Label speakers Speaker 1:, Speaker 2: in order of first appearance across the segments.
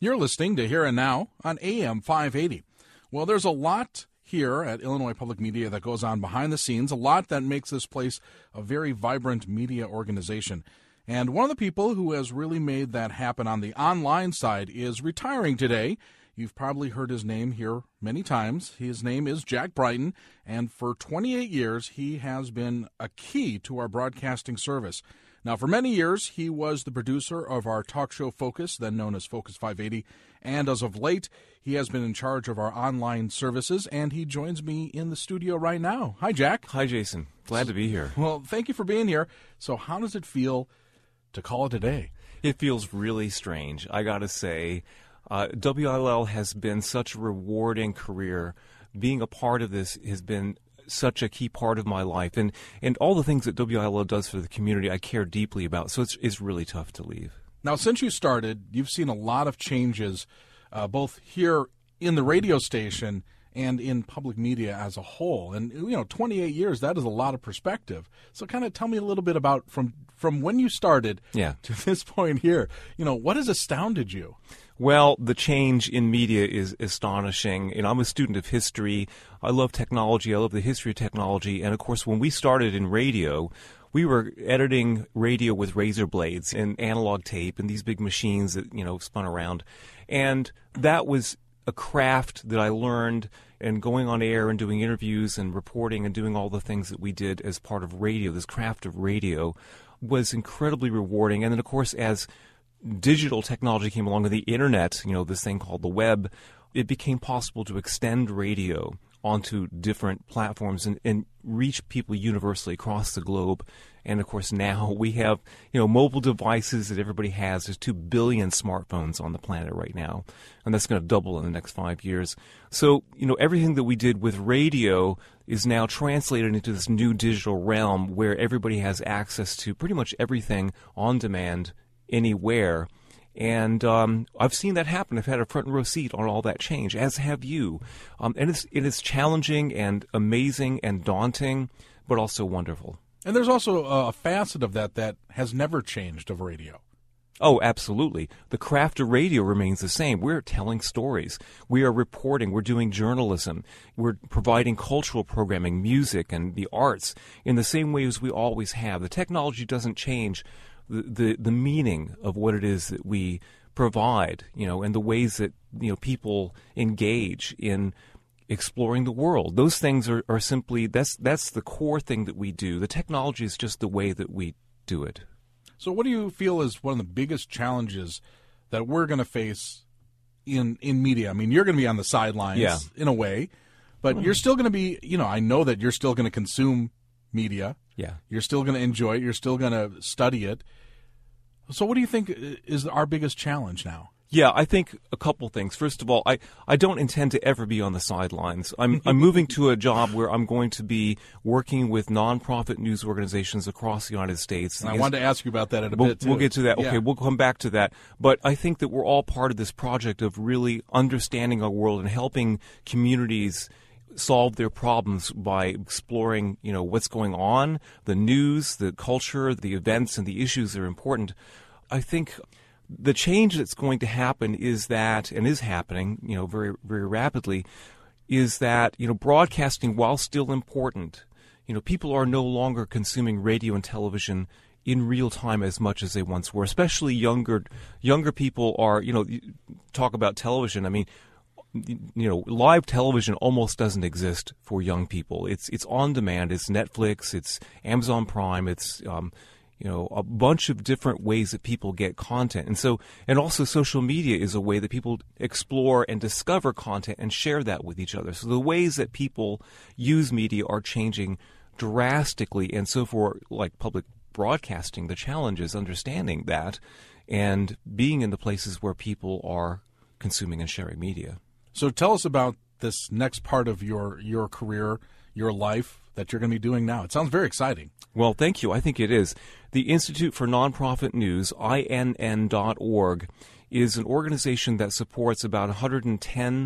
Speaker 1: You're listening to Here and Now on AM 580. Well, there's a lot here at Illinois Public Media that goes on behind the scenes, a lot that makes this place a very vibrant media organization. And one of the people who has really made that happen on the online side is retiring today. You've probably heard his name here many times. His name is Jack Brighton, and for 28 years, he has been a key to our broadcasting service. Now, for many years, he was the producer of our talk show Focus, then known as Focus 580, and as of late, he has been in charge of our online services, and he joins me in the studio right now. Hi, Jack.
Speaker 2: Hi, Jason. Glad to be here.
Speaker 1: Well, thank you for being here. So how does it feel to call it a day?
Speaker 2: It feels really strange, I got to say. WILL has been such a rewarding career. Being a part of this has been such a key part of my life, and all the things that WILL does for the community I care deeply about, so it's really tough to leave.
Speaker 1: Now, since you started, you've seen a lot of changes, both here in the radio station and in public media as a whole. And, 28 years, that is a lot of perspective. So kind of tell me a little bit about from when you started to this point here, what has astounded you?
Speaker 2: Well, the change in media is astonishing. I'm a student of history. I love technology. I love the history of technology. And, of course, when we started in radio, we were editing radio with razor blades and analog tape and these big machines that, spun around. And that was a craft that I learned, and going on air and doing interviews and reporting and doing all the things that we did as part of radio, this craft of radio, was incredibly rewarding. And then, of course, as digital technology came along with the internet, this thing called the web, it became possible to extend radio onto different platforms and reach people universally across the globe. And, of course, now we have, mobile devices that everybody has. There's 2 billion smartphones on the planet right now, and that's going to double in the next 5 years. So, everything that we did with radio is now translated into this new digital realm where everybody has access to pretty much everything on demand, anywhere. And I've seen that happen. I've had a front row seat on all that change, as have you. And it is challenging and amazing and daunting, but also wonderful.
Speaker 1: And there's also a facet of that has never changed of radio.
Speaker 2: Oh, absolutely. The craft of radio remains the same. We're telling stories. We are reporting. We're doing journalism. We're providing cultural programming, music, and the arts in the same way as we always have. The technology doesn't change the meaning of what it is that we provide, and the ways that, people engage in exploring the world. Those things are simply, that's the core thing that we do. The technology is just the way that we do it.
Speaker 1: So what do you feel is one of the biggest challenges that we're going to face in media? I mean, you're going to be on the sidelines in a way, but you're still going to be, I know that you're still going to consume media.
Speaker 2: Yeah.
Speaker 1: You're still going to enjoy it. You're still going to study it. So what do you think is our biggest challenge now?
Speaker 2: Yeah, I think a couple things. First of all, I don't intend to ever be on the sidelines. I'm moving to a job where I'm going to be working with nonprofit news organizations across the United States.
Speaker 1: And I wanted to ask you about that in a bit, too.
Speaker 2: We'll get to that. Okay, we'll come back to that. But I think that we're all part of this project of really understanding our world and helping communities solve their problems by exploring, what's going on, the news, the culture, the events, and the issues that are important. I think the change that's going to happen is that, and is happening, very, very rapidly, is that, broadcasting, while still important, people are no longer consuming radio and television in real time as much as they once were. Especially younger people are, talk about television. I mean, live television almost doesn't exist for young people. It's on demand. It's Netflix. It's Amazon Prime. It's a bunch of different ways that people get content. And also social media is a way that people explore and discover content and share that with each other. So the ways that people use media are changing drastically. And so for like public broadcasting, the challenge is understanding that and being in the places where people are consuming and sharing media.
Speaker 1: So tell us about this next part of your career, your life that you're going to be doing now. It sounds very exciting.
Speaker 2: Well, thank you. I think it is. The Institute for Nonprofit News, INN.org, is an organization that supports about 110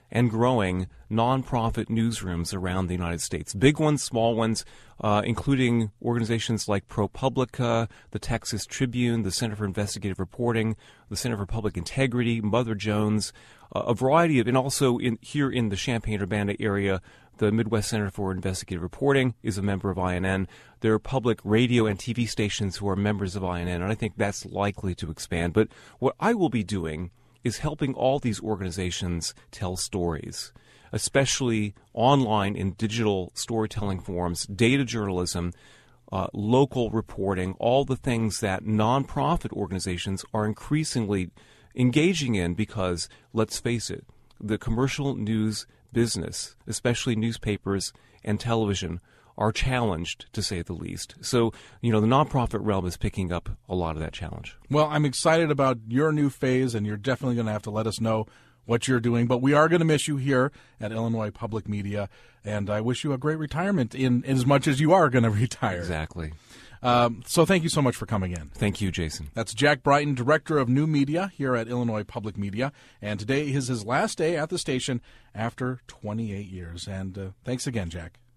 Speaker 2: and growing nonprofit newsrooms around the United States. Big ones, small ones, including organizations like ProPublica, the Texas Tribune, the Center for Investigative Reporting, the Center for Public Integrity, Mother Jones, a variety of, and also here in the Champaign-Urbana area, the Midwest Center for Investigative Reporting is a member of INN. There are public radio and TV stations who are members of INN, and I think that's likely to expand. But what I will be doing is helping all these organizations tell stories, especially online in digital storytelling forms, data journalism, local reporting, all the things that nonprofit organizations are increasingly engaging in because, let's face it, the commercial news business, especially newspapers and television, are challenged, to say the least. So, the nonprofit realm is picking up a lot of that challenge.
Speaker 1: Well, I'm excited about your new phase, and you're definitely going to have to let us know what you're doing. But we are going to miss you here at Illinois Public Media, and I wish you a great retirement in as much as you are going to retire.
Speaker 2: Exactly.
Speaker 1: So thank you so much for coming in.
Speaker 2: Thank you, Jason.
Speaker 1: That's Jack Brighton, Director of New Media here at Illinois Public Media. And today is his last day at the station after 28 years. And thanks again, Jack.